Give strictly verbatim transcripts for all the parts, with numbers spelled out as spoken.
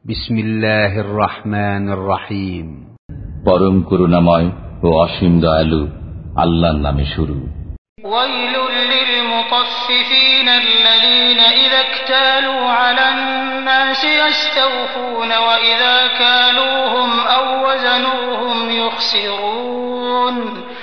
বিসমিল্লাহির রহমানির রহিম। পরম করুণাময় ও অসীম দয়ালু আল্লাহর নামে শুরু। ওয়াইলুল লিল মুতাফফিফিন আল্লাযীনা ইযা ইকতালু আলান নাসি ইস্তাওফুন ওয়া ইযা কালুহুম আও ওয়াজানুহুম ইখসিরুন।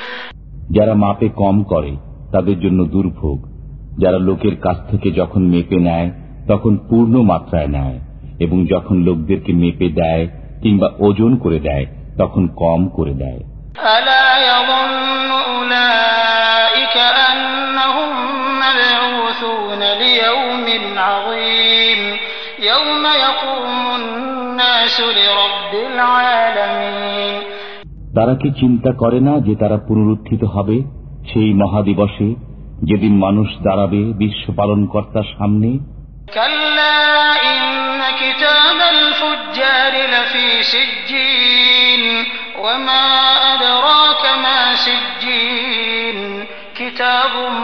যারা মাপে কম করে তাদের জন্য দুর্ভোগ, যারা লোকের কাছ থেকে যখন মেপে নেয় তখন পূর্ণ মাত্রায় নেয়, এবং যখন লোকদেরকে মেপে দেয় কিংবা ওজন করে দেয় তখন কম করে দেয়। আলা ইয়াযুন্নু উলাইকা আন্নাহুম মাবউসুনা লিয়াউমিন আযীম ইয়াওমা ইয়াকুমুন নাসু লিরাব্বিল আলামিন। তারা কি চিন্তা করে না যে তারা পুনরুত্থিত হবে সেই মহাদিবসে, যেদিন মানুষ দাঁড়াবে বিশ্ব পালনকর্তার সামনে? কাল্লা ইন্না কিতাবাল ফুজ্জারি লাফি সিজ্জিন ওয়া মা আদরাকা মা সিজ্জিন কিতাবুম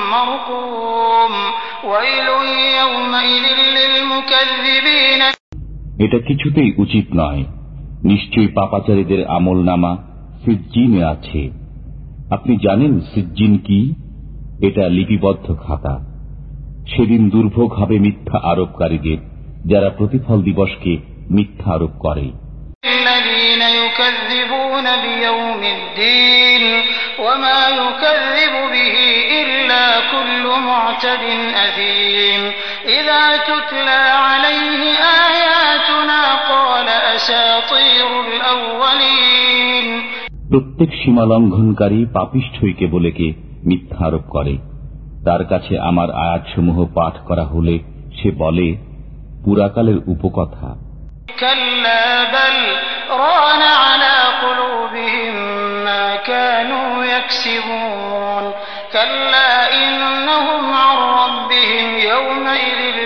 মারকুম ওয়াইলুন ইয়াওমাইযিল লিল মুকাযযিবিন। এটা কিছুতেই উচিত নয়। নিশ্চয়ই পাপাচারীদের আমলনামা সিজ্জিনে আছে। আপনি জানেন সিজ্জিন কি? এটা লিপিবদ্ধ খাতা। সেদিন দুর্ভোগ হবে মিথ্যা আরোপকারীদের, যারা প্রতিফল দিবসকে মিথ্যা আরোপ করে। আল্লাযীনা ইউকাযযিবুনা বিয়াউমিদ্দীন ওয়া মা ইউকাযযিবু বিহি ইল্লা কুল্লু মু'তাদিন আযীম ইযা তুতলা আলাইহি আয়াতুনা ক্বালা আসাতীরুল আউওয়ালিন। প্রত্যেক সীমালঙ্ঘনকারী পাপিষ্ঠকে বলে কে মিথ্যা আরোপ করে। তার কাছে আমার আয়াতসমূহ পাঠ করা হলে সে বলে পুরাকালের উপকথা। কাল্লা বাল রানা আলা কুলুবিহিম মা কানু ইয়াকসিবুন কাল্লা ইন্নাহুম আন রাব্বিহিম ইয়াওমাইযিন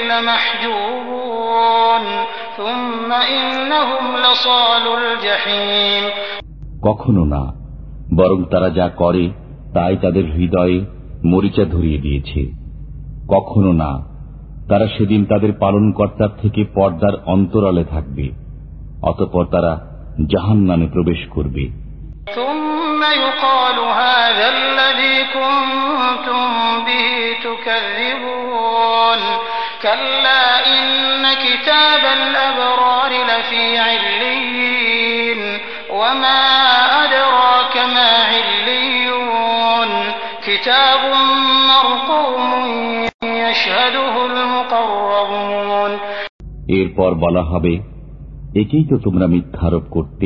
লামাহজুবুন সুম্মা ইন্নাহুম লাসালুল জাহিম। কখনো না, বরং তারা যা করে তাই তাদের হৃদয়ে মরিচা ধরিয়ে দিয়েছে। কখনো না, তারা সেদিন তাদের পালনকর্তার থেকে পর্দার অন্তরালে থাকবে, অতঃপর তারা জাহান্নামে প্রবেশ করবে। সুম্মা ইউকালু হাযাল্লাযী কুনতুম বিহি তুকাযযিবুন কাল্লা ইন্না কিতাবাল আবরারি লাফী ইল্লিয়্যিন ওয়া মা আদরাকা মা ইল্লিয়্যুন কিতাবুম মারকুম ইয়াশহাদুহুল মুকাররাবুন। এরপর বলা হবে, একেই তো তোমরা মিথ্যারোপ করতে।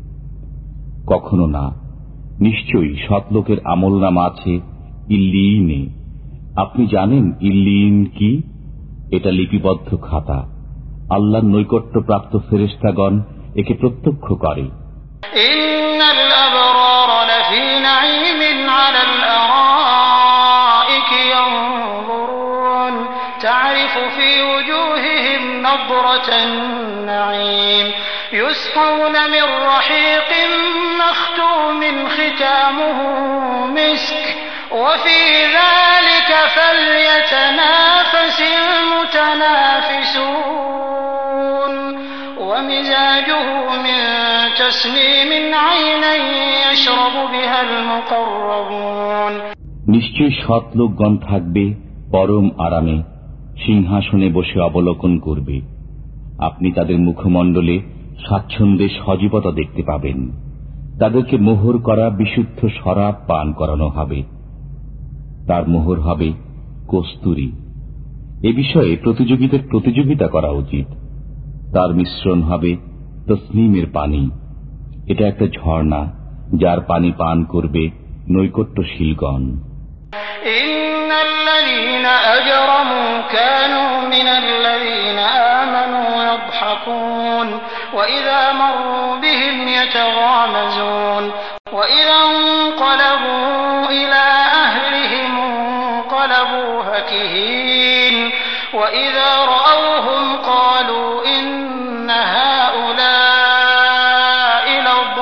কখনো না, নিশ্চয়ই সৎলোকের আমলনামা আছে ইল্লিয়িনে। আপনি জানেন ইল্লিয়িন কি? এটা লিপিবদ্ধ খাতা। আল্লাহর নৈকট্যপ্রাপ্ত ফেরেশতাগণ একে প্রত্যক্ষ করে। ইন্নাল আবরারা লাফী নাঈমিন আলাল আরাইকি ইয়ানজুরুন তা'রিফু ফী ওজূহিহিম নাদরাতান নাঈম ইউসকাউনা মিন রাহীকিন মাখতূমিন খিতামুহু মিস্ক ওয়া ফী যালিকা ফালইয়াতানাফাসিল মুতানাফিসুন ওয়া মিজাজুহু মিন তাসনীমিন আইনান ইয়াশরাবু বিহাল মুকাররাবুন। নিশ্চয়ই সৎ লোকগণ থাকবে পরম আরামে, সিংহাসনে বসে অবলোকন করবে। আপনি তাদের মুখমণ্ডলে স্বাচ্ছন্দ্যে সজীবতা দেখতে পাবেন। তাদেরকে মোহর করা বিশুদ্ধ শরাব পান করানো হবে। তার মোহর হবে কস্তুরী। এ বিষয়ে প্রতিযোগীদের প্রতিযোগিতা করা উচিত। তার মিশ্রণ হবে তসনিমের পানি। এটা একটা ঝর্ণা, যার পানি পান করবে নৈকট্যশীলগণ। ইন্নাল্লাযীনা আজরামু কানু মিনাল্লাযীনা আমানু ইয়াদহাকুন ওয়া ইযা মাররু বিহিম ইয়াতাগামাজুন ওয়া ইযা ইনকালাবু ইলা আহলিহিম ইনকালাবু ফাকিহিন ওয়া ইযা রাআউহুম ক্বালু ইন্না হাউলা'i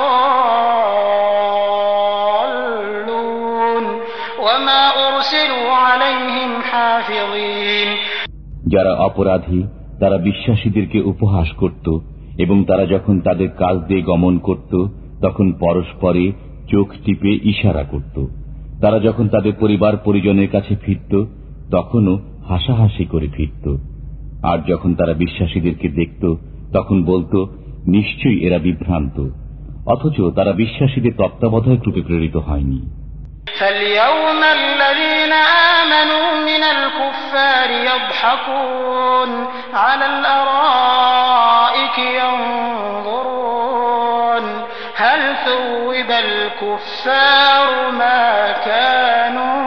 লাদাল্লুন ওয়া মা উরসিলু আলাইহিম হাফিযিন। যারা অপরাধী তারা বিশ্বাসীদেরকে উপহাস করত এবং তারা যখন তাদের কাজ দিয়ে গমন করত তখন পরস্পরে চোখ টিপে ইশারা করত। তারা যখন তাদের পরিবার পরিজনের কাছে ফিরত তখনও হাসাহাসি করে ফিরত। আর যখন তারা বিশ্বাসীদেরকে দেখত তখন বলত, নিশ্চয়ই এরা বিভ্রান্ত, অথচ তারা বিশ্বাসীদের তত্ত্বাবধায়ক রূপে প্রেরিত হয়নি। فاليوم الذين آمنوا من الكفار يضحكون على الأرائك ينظرون هل ثوب الكفار ما كانوا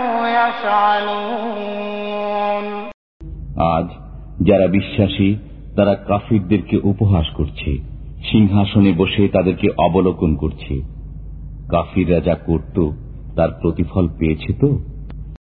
يفعلون। আজ যারা বিশ্বাসী তারা কাফিরদেরকে উপহাস করছে, সিংহাসনে বসে তাদেরকে অবলোকন করছে। কাফিররা যা করত তার প্রতিফল পেয়েছে তো।